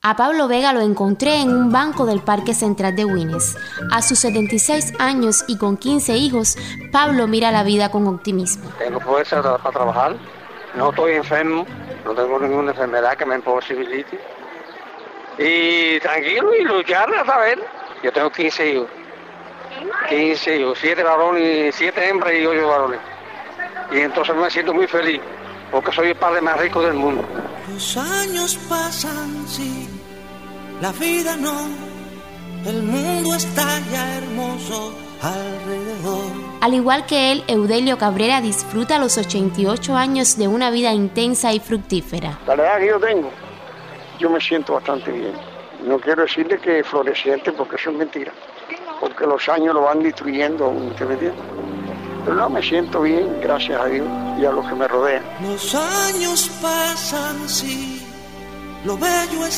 A Pablo Vega lo encontré en un banco del Parque Central de Winnes. A sus 76 años y con 15 hijos, Pablo mira la vida con optimismo. Tengo fuerza para trabajar, no estoy enfermo, no tengo ninguna enfermedad que me imposibilite. Y tranquilo y luchar hasta ver. Yo tengo 15 hijos. 15 hijos, 7 varones, 7 hembras y 8 varones. Y entonces me siento muy feliz, porque soy el padre más rico del mundo. Los años pasan, sí, la vida no, el mundo está ya hermoso alrededor. Al igual que él, Eudelio Cabrera disfruta los 88 años de una vida intensa y fructífera. La edad que yo tengo, yo me siento bastante bien. No quiero decirle que floreciente, porque eso es mentira, porque los años lo van destruyendo, ¿usted me entiende? Pero no, me siento bien, gracias a Dios y a los que me rodean. Los años pasan, sí, lo bello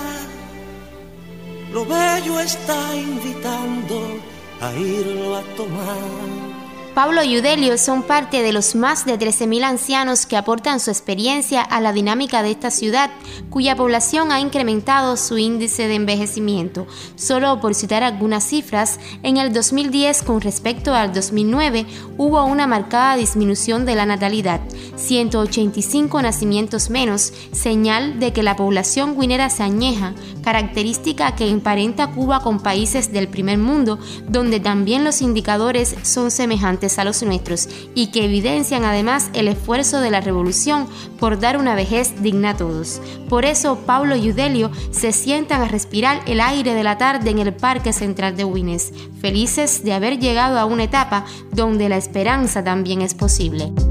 está invitando a irlo a tomar. Pablo y Eudelio son parte de los más de 13.000 ancianos que aportan su experiencia a la dinámica de esta ciudad, cuya población ha incrementado su índice de envejecimiento. Solo por citar algunas cifras, en el 2010 con respecto al 2009 hubo una marcada disminución de la natalidad, 185 nacimientos menos, señal de que la población winera se añeja, característica que emparenta Cuba con países del primer mundo, donde también los indicadores son semejantes a los nuestros y que evidencian además el esfuerzo de la revolución por dar una vejez digna a todos. Por eso Pablo y Eudelio se sientan a respirar el aire de la tarde en el Parque Central de Winnes, felices de haber llegado a una etapa donde la esperanza también es posible.